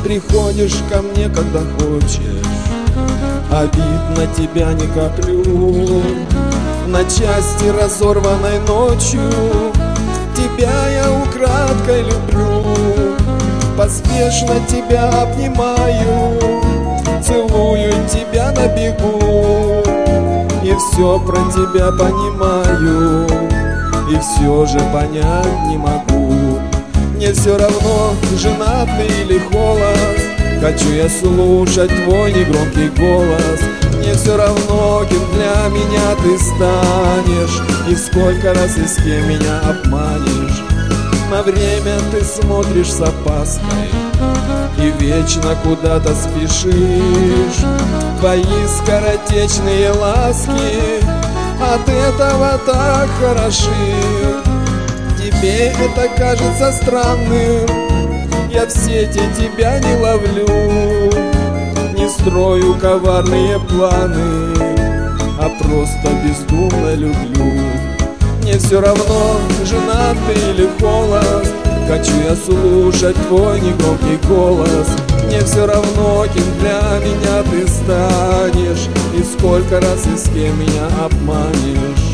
приходишь ко мне, когда хочешь, обид на тебя не коплю. На части разорванной ночью тебя я украдкой люблю. Поспешно тебя обнимаю, целую тебя на бегу. И все про тебя понимаю, и все же понять не могу. Мне все равно, женат ты или холост, хочу я слушать твой негромкий голос. Мне все равно, кем для меня ты станешь, и сколько раз и с кем меня обманешь. На время ты смотришь с опаской и вечно куда-то спешишь. Твои скоротечные ласки от этого так хороши. Тебе это кажется странным, я в сети тебя не ловлю. Не строю коварные планы, а просто бездумно люблю. Мне все равно, женат ты или холост, хочу я слушать твой негромкий голос. Мне все равно, кем для меня ты станешь, и сколько раз и с кем меня обманешь.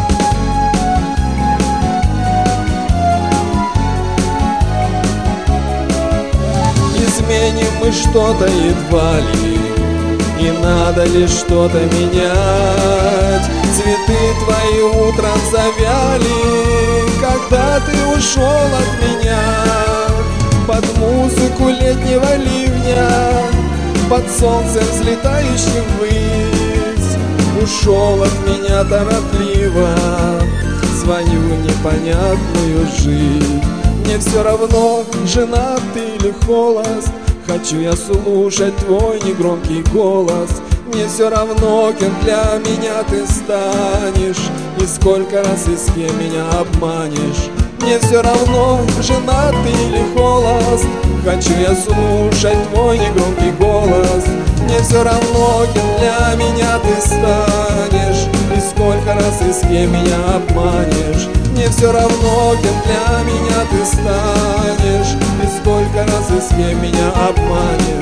Изменим мы что-то едва ли, и надо ли что-то менять. Цветы твои утром завяли, когда ты ушел от меня. Под музыку летнего ливня, под солнцем взлетающим ввысь, ушел от меня торопливо в свою непонятную жизнь. Мне все равно, женат ты или холост, хочу я слушать твой негромкий голос. Мне все равно, кем для меня ты станешь, и сколько раз и с кем меня обманешь. Мне все равно, женат ты или холост, хочу я слушать твой негромкий голос. Мне все равно, кем для меня ты станешь, и сколько раз и с кем меня обманешь. Мне все равно, кем для меня ты станешь, и сколько раз и с кем меня обманешь.